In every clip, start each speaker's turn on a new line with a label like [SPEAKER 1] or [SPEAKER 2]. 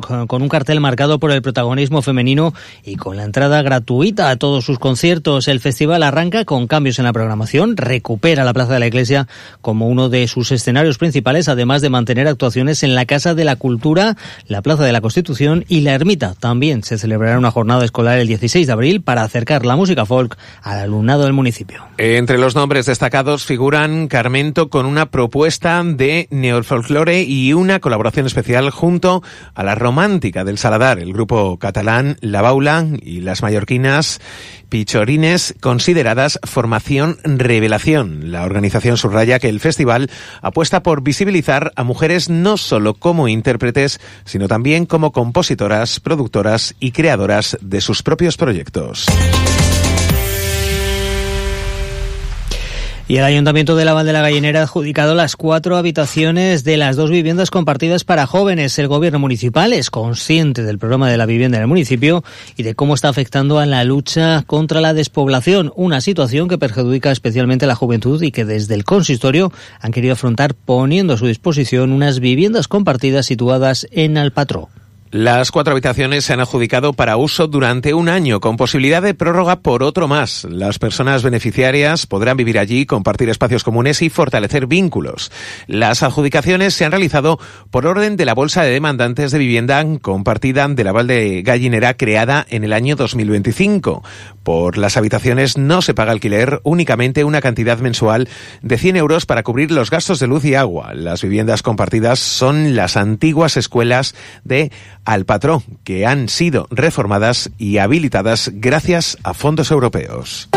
[SPEAKER 1] Folk, con un cartel marcado por el protagonismo femenino y con la entrada gratuita a todos sus conciertos. El festival arranca con cambios en la programación, recupera la Plaza de la Iglesia como uno de sus escenarios principales, además de mantener actuaciones en la Casa de la Cultura, la Plaza de la Constitución y la Ermita. También se celebrará una jornada escolar el 16 de abril para acercar la música folk al alumnado del municipio.
[SPEAKER 2] Entre los nombres destacados figuran Carmento, con una propuesta de neofolclore y una colaboración especial junto a la Romántica del Saladar, el grupo catalán La Baula y las mallorquinas Pichorines, consideradas formación revelación. La organización subraya que el festival apuesta por visibilizar a mujeres no solo como intérpretes, sino también como compositoras, productoras y creadoras de sus propios proyectos. Y el Ayuntamiento de la Val de la Gallinera ha adjudicado las 4 habitaciones de las 2 viviendas compartidas para jóvenes. El Gobierno municipal es consciente del problema de la vivienda en el municipio y de cómo está afectando a la lucha contra la despoblación, una situación que perjudica especialmente a la juventud y que desde el consistorio han querido afrontar poniendo a su disposición unas viviendas compartidas situadas en Alpatró. Las 4 habitaciones se han adjudicado para uso durante un año, con posibilidad de prórroga por otro más. Las personas beneficiarias podrán vivir allí, compartir espacios comunes y fortalecer vínculos. Las adjudicaciones se han realizado por orden de la Bolsa de Demandantes de Vivienda Compartida de la Val de Gallinera, creada en el año 2025. Por las habitaciones no se paga alquiler, únicamente una cantidad mensual de 100 euros para cubrir los gastos de luz y agua. Las viviendas compartidas son las antiguas escuelas de Alpatró, que han sido reformadas y habilitadas gracias a fondos europeos.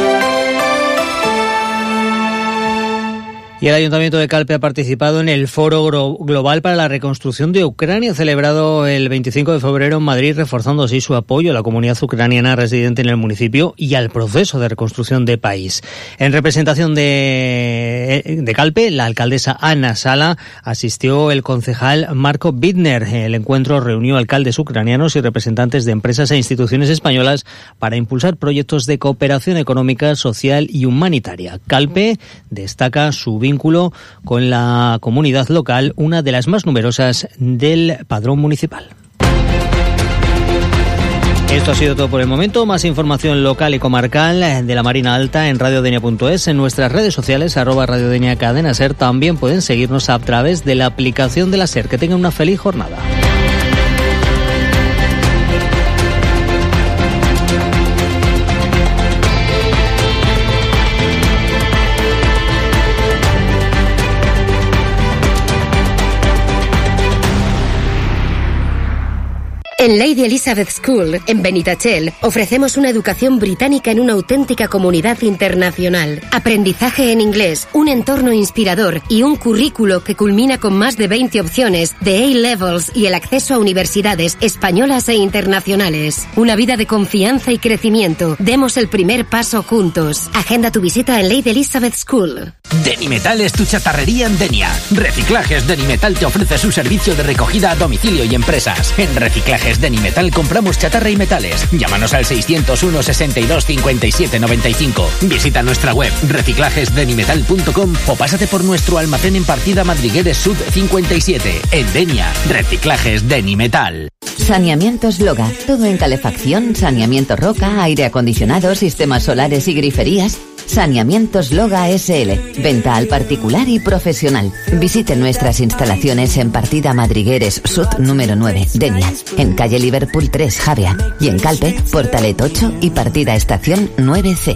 [SPEAKER 2] Y el Ayuntamiento de Calpe ha participado en el Foro Global para la Reconstrucción de Ucrania, celebrado el 25 de febrero en Madrid, reforzando así su apoyo a la comunidad ucraniana residente en el municipio y al proceso de reconstrucción del país. En representación de Calpe, la alcaldesa Ana Sala, asistió el concejal Marco Bittner. El encuentro reunió alcaldes ucranianos y representantes de empresas e instituciones españolas para impulsar proyectos de cooperación económica, social y humanitaria. Calpe destaca su vínculo con la comunidad local, una de las más numerosas del padrón municipal. Esto ha sido todo por el momento. Más información local y comarcal de la Marina Alta en radiodenia.es, en nuestras redes sociales, @radiodenia Cadena Ser. También pueden seguirnos a través de la aplicación de la SER. Que tengan una feliz jornada.
[SPEAKER 3] En Lady Elizabeth School, en Benitachell, ofrecemos una educación británica en una auténtica comunidad internacional. Aprendizaje en inglés, un entorno inspirador y un currículo que culmina con más de 20 opciones de A-Levels y el acceso a universidades españolas e internacionales. Una vida de confianza y crecimiento. Demos el primer paso juntos. Agenda tu visita en Lady Elizabeth School.
[SPEAKER 4] Denimetal es tu chatarrería en Denia. Reciclajes Denimetal te ofrece su servicio de recogida a domicilio y empresas. En Reciclajes Denimetal compramos chatarra y metales. Llámanos al 601 62 57 95. Visita nuestra web reciclajesdenimetal.com o pásate por nuestro almacén en Partida Madrigueres Sud 57. En Denia, Reciclajes Denimetal.
[SPEAKER 5] Saneamientos Loga. Todo en calefacción, saneamiento roca, aire acondicionado, sistemas solares y griferías. Saneamientos Loga SL. Venta al particular y profesional. Visite nuestras instalaciones en Partida Madrigueres Sud número 9, Denia. En calle Liverpool 3, Javea. Y en Calpe, Portalet 8 y Partida Estación 9C.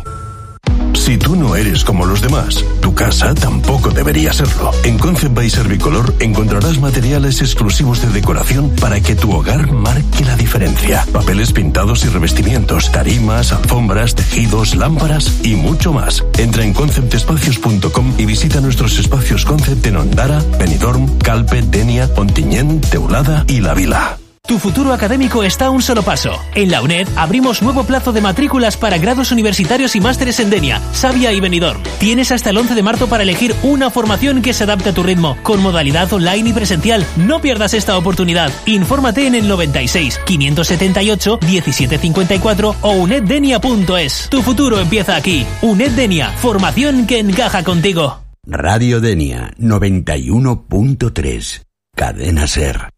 [SPEAKER 6] Si tú no eres como los demás, tu casa tampoco debería serlo. En Concept by Servicolor encontrarás materiales exclusivos de decoración para que tu hogar marque la diferencia. Papeles pintados y revestimientos, tarimas, alfombras, tejidos, lámparas y mucho más. Entra en conceptespacios.com y visita nuestros espacios Concept en Ondara, Benidorm, Calpe, Denia, Ontinyent, Teulada y La Vila.
[SPEAKER 7] Tu futuro académico está a un solo paso. En la UNED abrimos nuevo plazo de matrículas para grados universitarios y másteres en Denia, Savia y Benidorm. Tienes hasta el 11 de marzo para elegir una formación que se adapte a tu ritmo, con modalidad online y presencial. No pierdas esta oportunidad. Infórmate en el 96 578 1754 o uneddenia.es. Tu futuro empieza aquí. UNED Denia, formación que encaja contigo.
[SPEAKER 8] Radio Denia 91.3, Cadena Ser.